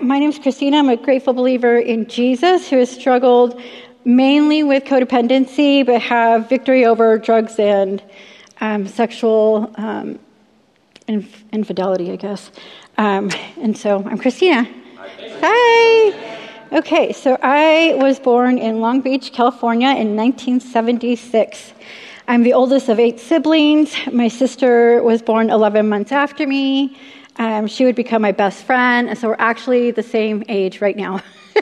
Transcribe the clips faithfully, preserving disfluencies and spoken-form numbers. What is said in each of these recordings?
my name is Christina. I'm a grateful believer in Jesus who has struggled mainly with codependency, but have victory over drugs and um, sexual um, inf- infidelity, I guess. Um, and so I'm Christina. Hi. Okay, so I was born in Long Beach, California in nineteen seventy-six. I'm the oldest of eight siblings. My sister was born eleven months after me. Um, she would become my best friend, and so we're actually the same age right now.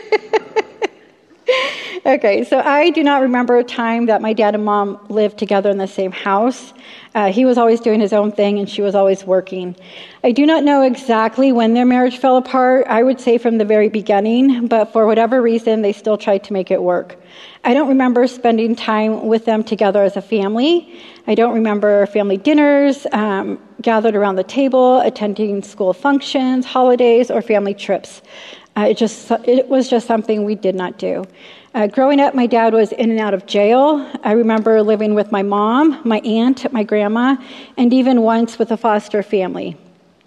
Okay, so I do not remember a time that my dad and mom lived together in the same house. Uh, he was always doing his own thing, and she was always working. I do not know exactly when their marriage fell apart. I would say from the very beginning, but for whatever reason, they still tried to make it work. I don't remember spending time with them together as a family. I don't remember family dinners, um, gathered around the table, attending school functions, holidays, or family trips. Uh, it just it was just something we did not do. Uh, growing up, my dad was in and out of jail. I remember living with my mom, my aunt, my grandma, and even once with a foster family.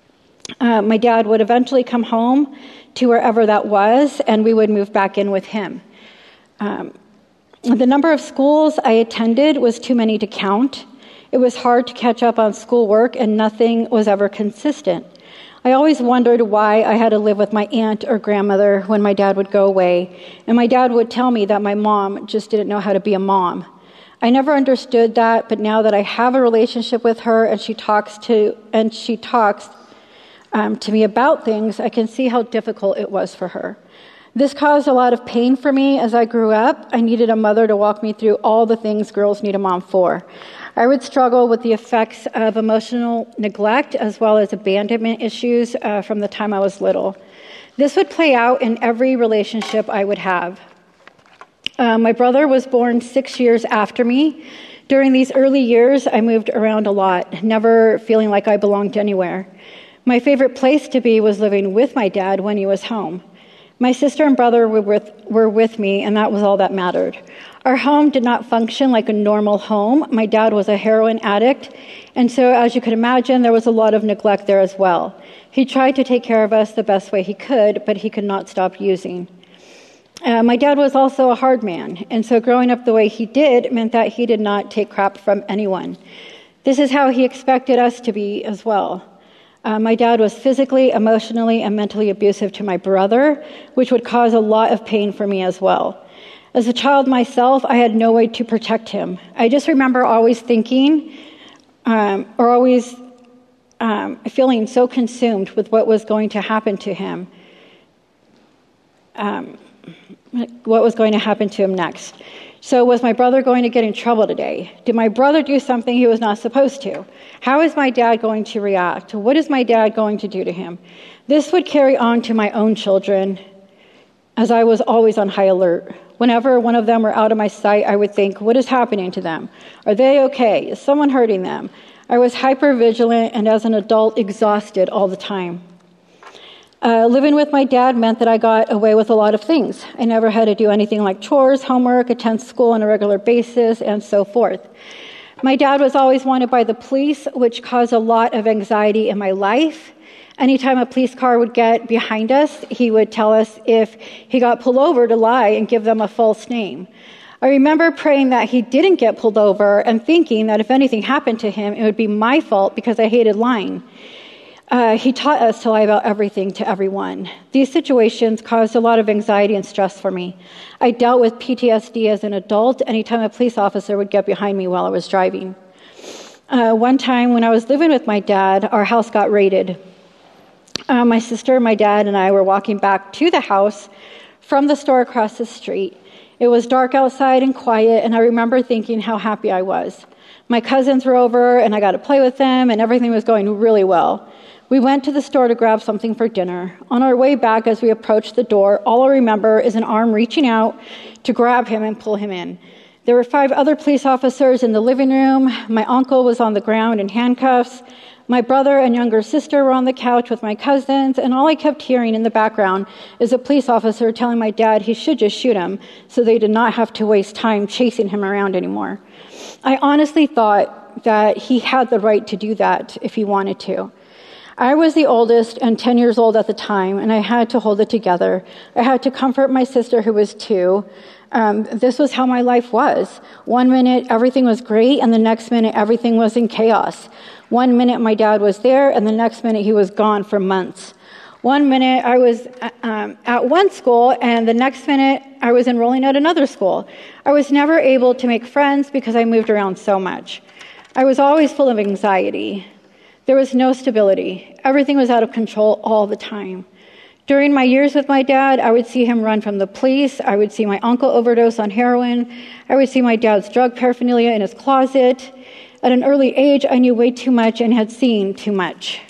Uh, my dad would eventually come home to wherever that was, and we would move back in with him. Um, the number of schools I attended was too many to count. It was hard to catch up on schoolwork, and nothing was ever consistent. I always wondered why I had to live with my aunt or grandmother when my dad would go away, and my dad would tell me that my mom just didn't know how to be a mom. I never understood that, but now that I have a relationship with her and she talks to and she talks um, to me about things, I can see how difficult it was for her. This caused a lot of pain for me as I grew up. I needed a mother to walk me through all the things girls need a mom for. I would struggle with the effects of emotional neglect as well as abandonment issues uh, from the time I was little. This would play out in every relationship I would have. Uh, my brother was born six years after me. During these early years, I moved around a lot, never feeling like I belonged anywhere. My favorite place to be was living with my dad when he was home. My sister and brother were with, were with me, and that was all that mattered. Our home did not function like a normal home. My dad was a heroin addict, and so as you could imagine, there was a lot of neglect there as well. He tried to take care of us the best way he could, but he could not stop using. Uh, my dad was also a hard man, and so growing up the way he did meant that he did not take crap from anyone. This is how he expected us to be as well. Uh, my dad was physically, emotionally, and mentally abusive to my brother, which would cause a lot of pain for me as well. As a child myself, I had no way to protect him. I just remember always thinking, um, or always um, feeling so consumed with what was going to happen to him, um, what was going to happen to him next. So was my brother going to get in trouble today? Did my brother do something he was not supposed to? How is my dad going to react? What is my dad going to do to him? This would carry on to my own children, as I was always on high alert. Whenever one of them were out of my sight, I would think, what is happening to them? Are they okay? Is someone hurting them? I was hyper-vigilant and as an adult, exhausted all the time. Uh, living with my dad meant that I got away with a lot of things. I never had to do anything like chores, homework, attend school on a regular basis, and so forth. My dad was always wanted by the police, which caused a lot of anxiety in my life. Anytime a police car would get behind us, he would tell us if he got pulled over to lie and give them a false name. I remember praying that he didn't get pulled over and thinking that if anything happened to him, it would be my fault because I hated lying. Uh, he taught us to lie about everything to everyone. These situations caused a lot of anxiety and stress for me. I dealt with P T S D as an adult anytime a police officer would get behind me while I was driving. Uh, one time when I was living with my dad, our house got raided. Uh, my sister, my dad, and I were walking back to the house from the store across the street. It was dark outside and quiet, and I remember thinking how happy I was. My cousins were over, and I got to play with them, and everything was going really well. We went to the store to grab something for dinner. On our way back, as we approached the door, all I remember is an arm reaching out to grab him and pull him in. There were five other police officers in the living room. My uncle was on the ground in handcuffs. My brother and younger sister were on the couch with my cousins, and all I kept hearing in the background is a police officer telling my dad he should just shoot him so they did not have to waste time chasing him around anymore. I honestly thought that he had the right to do that if he wanted to. I was the oldest and ten years old at the time, and I had to hold it together. I had to comfort my sister who was two. Um, this was how my life was. One minute, everything was great, and the next minute, everything was in chaos. One minute, my dad was there, and the next minute, he was gone for months. One minute, I was um, at one school, and the next minute, I was enrolling at another school. I was never able to make friends because I moved around so much. I was always full of anxiety. There was no stability. Everything was out of control all the time. During my years with my dad, I would see him run from the police. I would see my uncle overdose on heroin. I would see my dad's drug paraphernalia in his closet. At an early age, I knew way too much and had seen too much.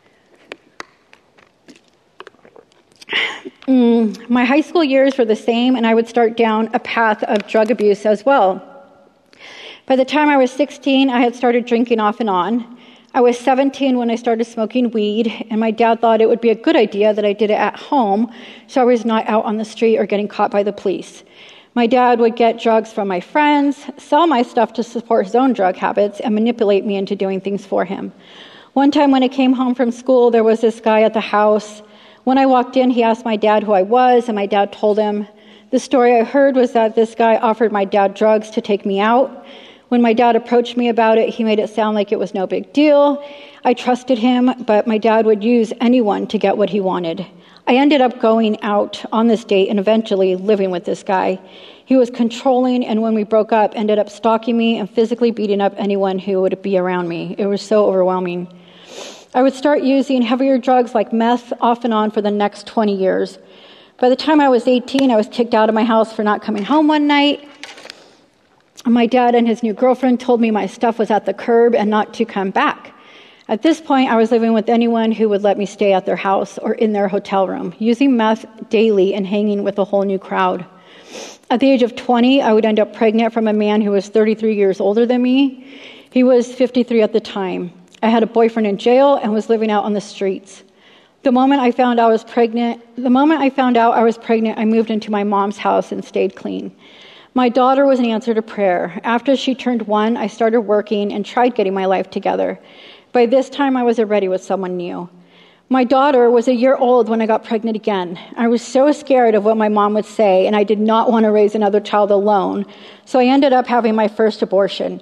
Mm, my high school years were the same, and I would start down a path of drug abuse as well. By the time I was sixteen, I had started drinking off and on. I was seventeen when I started smoking weed, and my dad thought it would be a good idea that I did it at home so I was not out on the street or getting caught by the police. My dad would get drugs from my friends, sell my stuff to support his own drug habits, and manipulate me into doing things for him. One time when I came home from school, there was this guy at the house. When I walked in, he asked my dad who I was, and my dad told him. The story I heard was that this guy offered my dad drugs to take me out. When my dad approached me about it, he made it sound like it was no big deal. I trusted him, but my dad would use anyone to get what he wanted. I ended up going out on this date and eventually living with this guy. He was controlling, and when we broke up, ended up stalking me and physically beating up anyone who would be around me. It was so overwhelming. I would start using heavier drugs like meth off and on for the next twenty years. By the time I was eighteen, I was kicked out of my house for not coming home one night. My dad and his new girlfriend told me my stuff was at the curb and not to come back. At this point, I was living with anyone who would let me stay at their house or in their hotel room, using meth daily and hanging with a whole new crowd. At the age of twenty, I would end up pregnant from a man who was thirty-three years older than me. He was fifty-three at the time. I had a boyfriend in jail and was living out on the streets. The moment I found out I was pregnant, the moment I found out I was pregnant, I moved into my mom's house and stayed clean. My daughter was an answer to prayer. After she turned one, I started working and tried getting my life together. By this time, I was already with someone new. My daughter was a year old when I got pregnant again. I was so scared of what my mom would say, and I did not want to raise another child alone, so I ended up having my first abortion.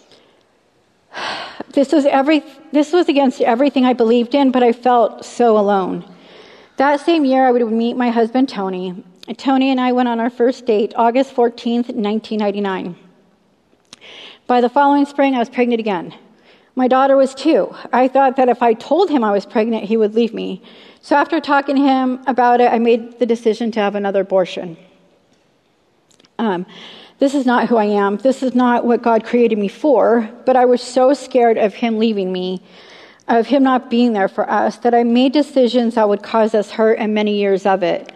This was every. This was against everything I believed in, but I felt so alone. That same year, I would meet my husband, Tony. Tony and I went on our first date, August fourteenth, nineteen ninety-nine. By the following spring, I was pregnant again. My daughter was two. I thought that if I told him I was pregnant, he would leave me. So after talking to him about it, I made the decision to have another abortion. Um, this is not who I am. This is not what God created me for, but I was so scared of him leaving me, of him not being there for us, that I made decisions that would cause us hurt and many years of it.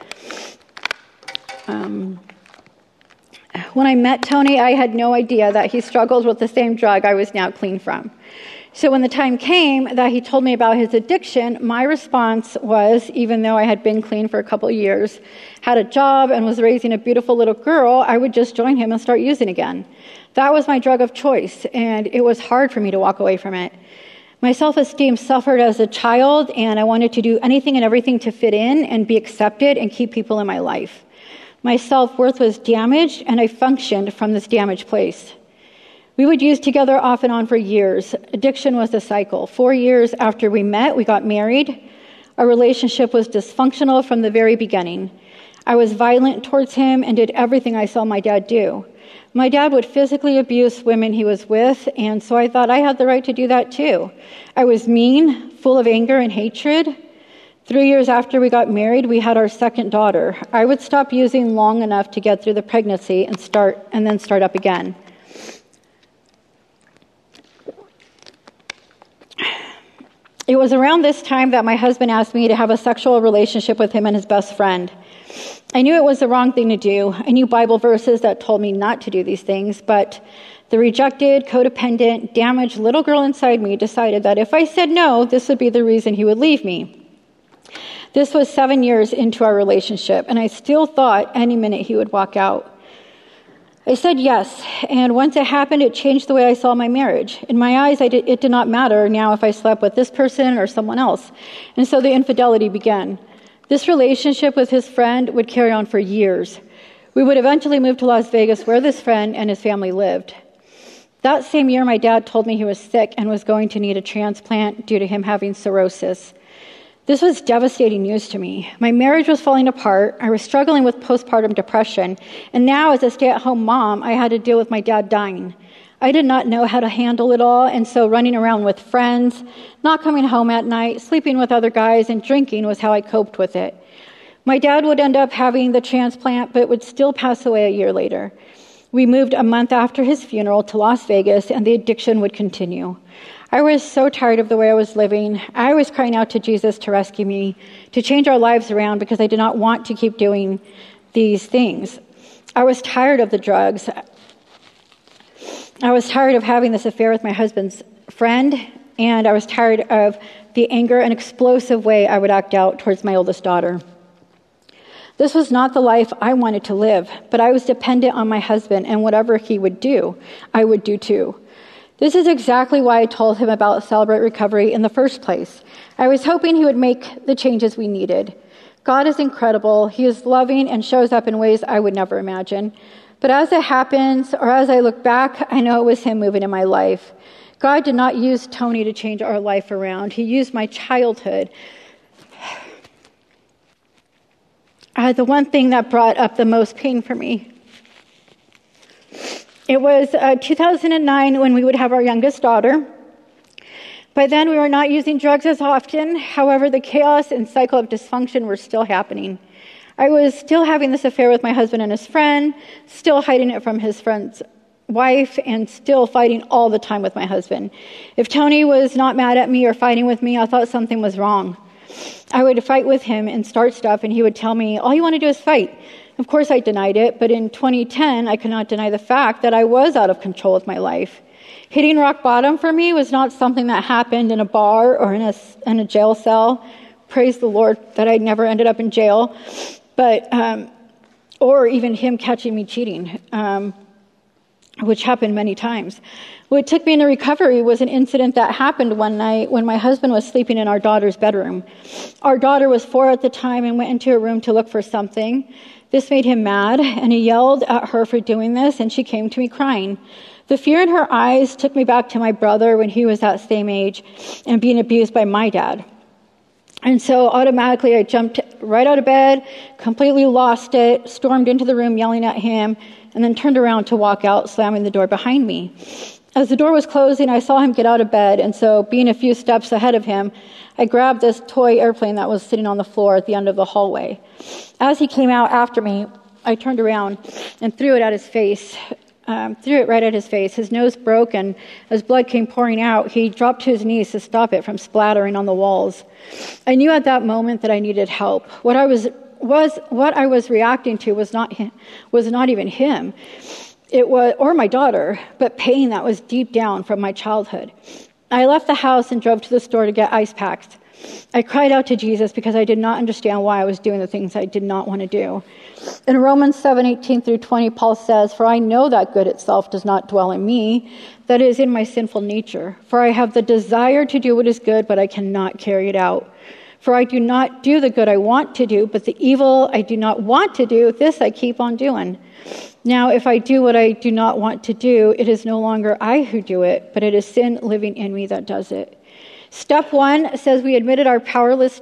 Um, when I met Tony, I had no idea that he struggled with the same drug I was now clean from. So when the time came that he told me about his addiction, my response was, even though I had been clean for a couple of years, had a job, and was raising a beautiful little girl, I would just join him and start using again. That was my drug of choice, and it was hard for me to walk away from it. My self-esteem suffered as a child, and I wanted to do anything and everything to fit in and be accepted and keep people in my life. My self-worth was damaged, and I functioned from this damaged place. We would use together off and on for years. Addiction was a cycle. Four years after we met, we got married. Our relationship was dysfunctional from the very beginning. I was violent towards him and did everything I saw my dad do. My dad would physically abuse women he was with, and so I thought I had the right to do that too. I was mean, full of anger and hatred. Three years after we got married, we had our second daughter. I would stop using long enough to get through the pregnancy and start, and then start up again. It was around this time that my husband asked me to have a sexual relationship with him and his best friend. I knew it was the wrong thing to do. I knew Bible verses that told me not to do these things, but the rejected, codependent, damaged little girl inside me decided that if I said no, this would be the reason he would leave me. This was seven years into our relationship, and I still thought any minute he would walk out. I said yes, and once it happened, it changed the way I saw my marriage. In my eyes, I did, it did not matter now if I slept with this person or someone else. And so the infidelity began. This relationship with his friend would carry on for years. We would eventually move to Las Vegas, where this friend and his family lived. That same year, my dad told me he was sick and was going to need a transplant due to him having cirrhosis. This was devastating news to me. My marriage was falling apart. I was struggling with postpartum depression. And now, as a stay-at-home mom, I had to deal with my dad dying. I did not know how to handle it all, and so running around with friends, not coming home at night, sleeping with other guys, and drinking was how I coped with it. My dad would end up having the transplant, but would still pass away a year later. We moved a month after his funeral to Las Vegas, and the addiction would continue. I was so tired of the way I was living. I was crying out to Jesus to rescue me, to change our lives around, because I did not want to keep doing these things. I was tired of the drugs. I was tired of having this affair with my husband's friend, and I was tired of the anger and explosive way I would act out towards my oldest daughter. This was not the life I wanted to live, but I was dependent on my husband, and whatever he would do, I would do too. This is exactly why I told him about Celebrate Recovery in the first place. I was hoping he would make the changes we needed. God is incredible. He is loving and shows up in ways I would never imagine. But as it happens, or as I look back, I know it was him moving in my life. God did not use Tony to change our life around. He used my childhood. Uh, the one thing that brought up the most pain for me. It was uh, two thousand nine when we would have our youngest daughter. By then, we were not using drugs as often. However, the chaos and cycle of dysfunction were still happening. I was still having this affair with my husband and his friend, still hiding it from his friend's wife, and still fighting all the time with my husband. If Tony was not mad at me or fighting with me, I thought something was wrong. I would fight with him and start stuff, and he would tell me, all you want to do is fight. Of course, I denied it, but in twenty ten, I could not deny the fact that I was out of control with my life. Hitting rock bottom for me was not something that happened in a bar or in a, in a jail cell. Praise the Lord that I never ended up in jail, but um, or even him catching me cheating, um, which happened many times. What took me into recovery was an incident that happened one night when my husband was sleeping in our daughter's bedroom. Our daughter was four at the time and went into a room to look for something. This made him mad, and he yelled at her for doing this, and she came to me crying. The fear in her eyes took me back to my brother when he was that same age and being abused by my dad. And so automatically I jumped right out of bed, completely lost it, stormed into the room yelling at him, and then turned around to walk out, slamming the door behind me. As the door was closing, I saw him get out of bed, and so being a few steps ahead of him, I grabbed this toy airplane that was sitting on the floor at the end of the hallway. As he came out after me, I turned around and threw it at his face, um, threw it right at his face. His nose broke, and as blood came pouring out, he dropped to his knees to stop it from splattering on the walls. I knew at that moment that I needed help. What I was was what I was reacting to was not him, was not even him. It was, or my daughter, but pain that was deep down from my childhood. I left the house and drove to the store to get ice packs. I cried out to Jesus because I did not understand why I was doing the things I did not want to do. In Romans seven, eighteen through twenty, Paul says, "For I know that good itself does not dwell in me, that is in my sinful nature. For I have the desire to do what is good, but I cannot carry it out. For I do not do the good I want to do, but the evil I do not want to do, this I keep on doing. Now, if I do what I do not want to do, it is no longer I who do it, but it is sin living in me that does it." Step one says we admitted our powerless.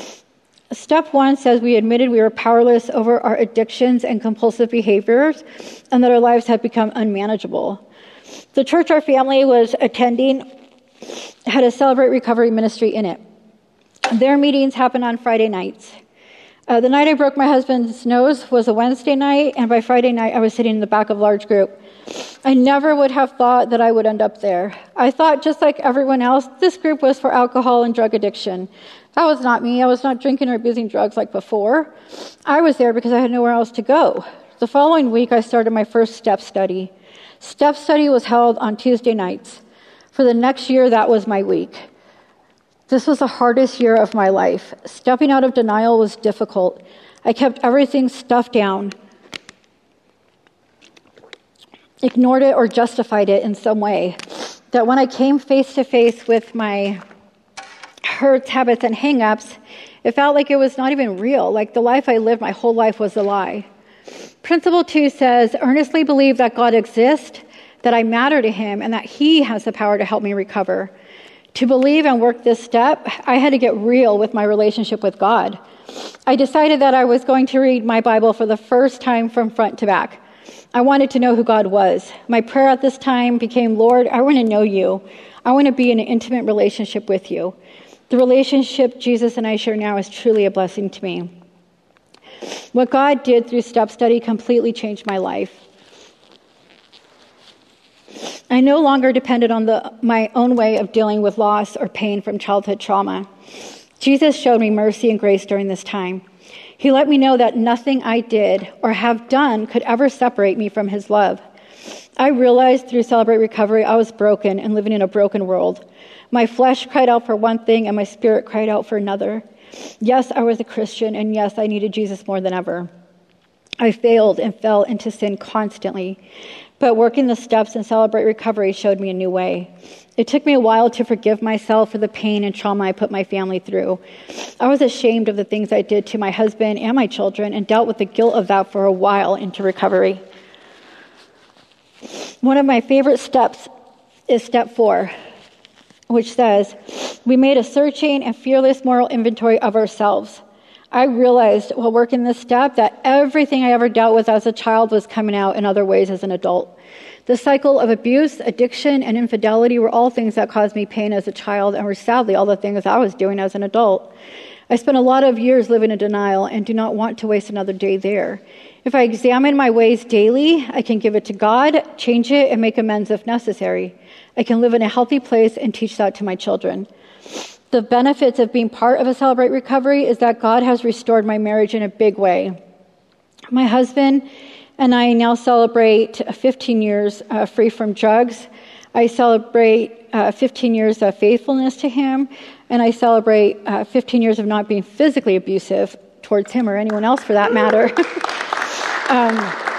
Step one says we admitted we were powerless over our addictions and compulsive behaviors, and that our lives had become unmanageable. The church our family was attending had a Celebrate Recovery ministry in it. Their meetings happened on Friday nights. Uh, the night I broke my husband's nose was a Wednesday night, and by Friday night, I was sitting in the back of a large group. I never would have thought that I would end up there. I thought, just like everyone else, this group was for alcohol and drug addiction. That was not me. I was not drinking or abusing drugs like before. I was there because I had nowhere else to go. The following week, I started my first step study. Step study was held on Tuesday nights. For the next year, that was my week. This was the hardest year of my life. Stepping out of denial was difficult. I kept everything stuffed down. ignored it or justified it in some way. That when I came face to face with my hurts, habits, and hang-ups, it felt like it was not even real, like the life I lived my whole life was a lie. Principle two says, earnestly believe that God exists, that I matter to him, and that he has the power to help me recover. To believe and work this step, I had to get real with my relationship with God. I decided that I was going to read my Bible for the first time from front to back. I wanted to know who God was. My prayer at this time became, Lord, I want to know you. I want to be in an intimate relationship with you. The relationship Jesus and I share now is truly a blessing to me. What God did through step study completely changed my life. I no longer depended on the, my own way of dealing with loss or pain from childhood trauma. Jesus showed me mercy and grace during this time. He let me know that nothing I did or have done could ever separate me from his love. I realized through Celebrate Recovery I was broken and living in a broken world. My flesh cried out for one thing and my spirit cried out for another. Yes, I was a Christian, and yes, I needed Jesus more than ever. I failed and fell into sin constantly, but working the steps in Celebrate Recovery showed me a new way. It took me a while to forgive myself for the pain and trauma I put my family through. I was ashamed of the things I did to my husband and my children and dealt with the guilt of that for a while into recovery. One of my favorite steps is step four, which says, we made a searching and fearless moral inventory of ourselves. I realized while working this step that everything I ever dealt with as a child was coming out in other ways as an adult. The cycle of abuse, addiction, and infidelity were all things that caused me pain as a child and were sadly all the things I was doing as an adult. I spent a lot of years living in denial and do not want to waste another day there. If I examine my ways daily, I can give it to God, change it, and make amends if necessary. I can live in a healthy place and teach that to my children. The benefits of being part of a Celebrate Recovery is that God has restored my marriage in a big way. My husband and I now celebrate fifteen years uh, free from drugs. I celebrate uh, fifteen years of faithfulness to him, and I celebrate uh, fifteen years of not being physically abusive towards him or anyone else for that matter. um,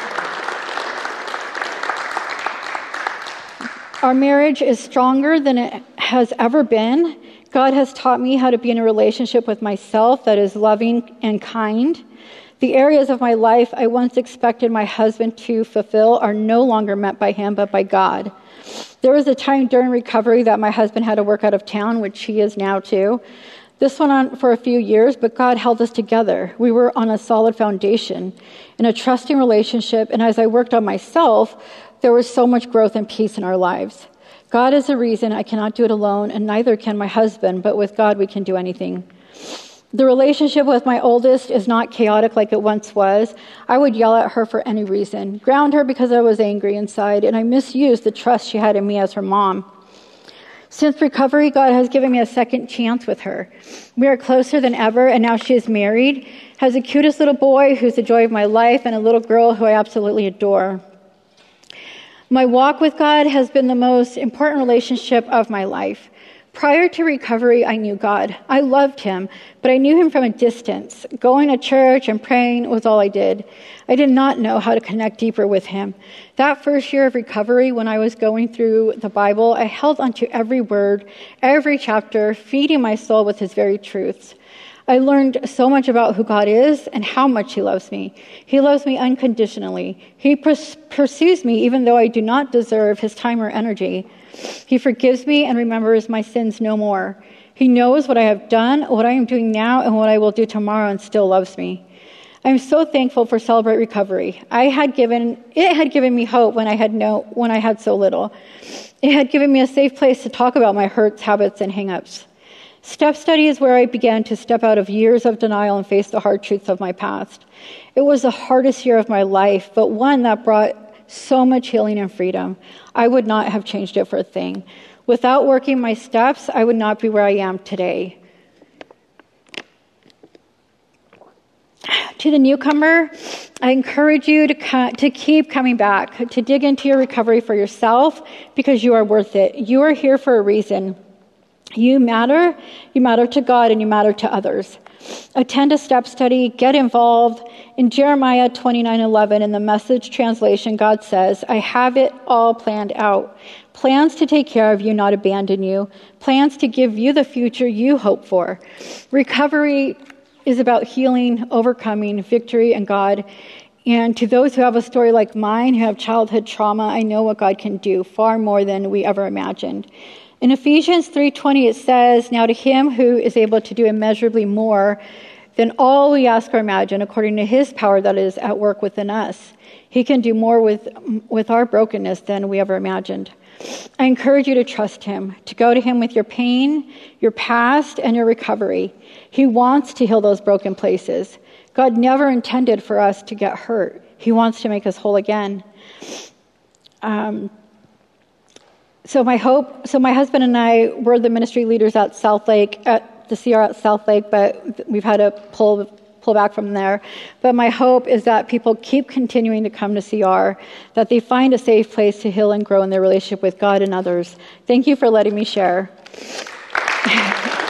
our marriage is stronger than it has ever been. God has taught me how to be in a relationship with myself that is loving and kind. The areas of my life I once expected my husband to fulfill are no longer met by him, but by God. There was a time during recovery that my husband had to work out of town, which he is now too. This went on for a few years, but God held us together. We were on a solid foundation in a trusting relationship, and as I worked on myself, there was so much growth and peace in our lives. God is the reason I cannot do it alone, and neither can my husband, but with God we can do anything. The relationship with my oldest is not chaotic like it once was. I would yell at her for any reason, ground her because I was angry inside, and I misused the trust she had in me as her mom. Since recovery, God has given me a second chance with her. We are closer than ever, and now she is married, has the cutest little boy who's the joy of my life, and a little girl who I absolutely adore. My walk with God has been the most important relationship of my life. Prior to recovery, I knew God. I loved him, but I knew him from a distance. Going to church and praying was all I did. I did not know how to connect deeper with him. That first year of recovery, when I was going through the Bible, I held onto every word, every chapter, feeding my soul with his very truths. I learned so much about who God is and how much he loves me. He loves me unconditionally. He pers- pursues me even though I do not deserve his time or energy. He forgives me and remembers my sins no more. He knows what I have done, what I am doing now, and what I will do tomorrow, and still loves me. I am so thankful for Celebrate Recovery. I had given it had given me hope when I had no when I had so little. It had given me a safe place to talk about my hurts, habits, and hang-ups. Step study is where I began to step out of years of denial and face the hard truths of my past. It was the hardest year of my life, but one that brought so much healing and freedom. I would not have changed it for a thing. Without working my steps, I would not be where I am today. To the newcomer, I encourage you to co- to keep coming back, to dig into your recovery for yourself because you are worth it. You are here for a reason. You matter, you matter to God, and you matter to others. Attend a step study, get involved. In Jeremiah twenty-nine eleven, in the Message translation, God says, I have it all planned out. Plans to take care of you, not abandon you. Plans to give you the future you hope for. Recovery is about healing, overcoming, victory, and God. And to those who have a story like mine, who have childhood trauma, I know what God can do, far more than we ever imagined. In Ephesians three twenty, it says, now to him who is able to do immeasurably more than all we ask or imagine, according to his power that is at work within us. He can do more with, with our brokenness than we ever imagined. I encourage you to trust him, to go to him with your pain, your past, and your recovery. He wants to heal those broken places. God never intended for us to get hurt. He wants to make us whole again. Um, so my hope, so my husband and I were the ministry leaders at South Lake, at the C R at South Lake, but we've had to pull pull back from there. But my hope is that people keep continuing to come to C R, that they find a safe place to heal and grow in their relationship with God and others. Thank you for letting me share.